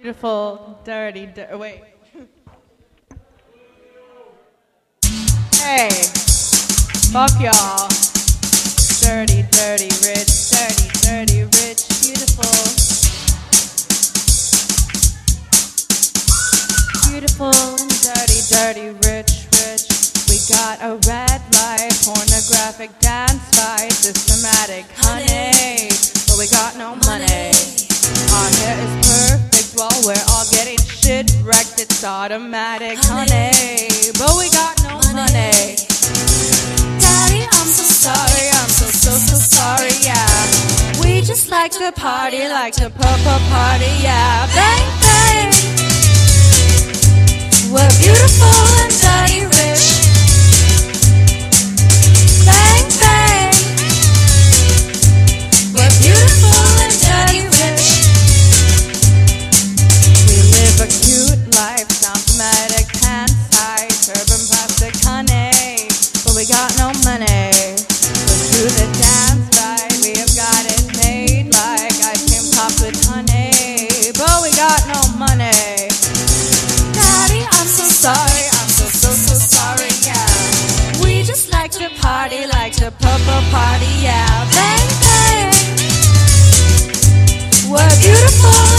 Beautiful, dirty, wait. Hey, fuck y'all. Dirty, dirty, rich, dirty, dirty, rich, beautiful. Beautiful and dirty, dirty, rich, rich. We got a red light, pornographic dance fight, systematic honey, but we got no money. Our hair is perfect while we're all getting shit wrecked. It's automatic honey, but we got no money. Daddy, I'm so sorry, I'm so sorry, yeah. We just like to party, like to purple party, yeah. Bang, bang. We're beautiful and dirty rich. Bang, bang. We're beautiful and dirty rich. We live a cute life, symptomatic, pants high, turban plastic honey, but we got no money. Let's do the dance right, we have got it made like ice cream topped with honey, but we got no money. Daddy, I'm so sorry, I'm so sorry, yeah. We just like to party, like to purple party, yeah. Bang, bang. We're beautiful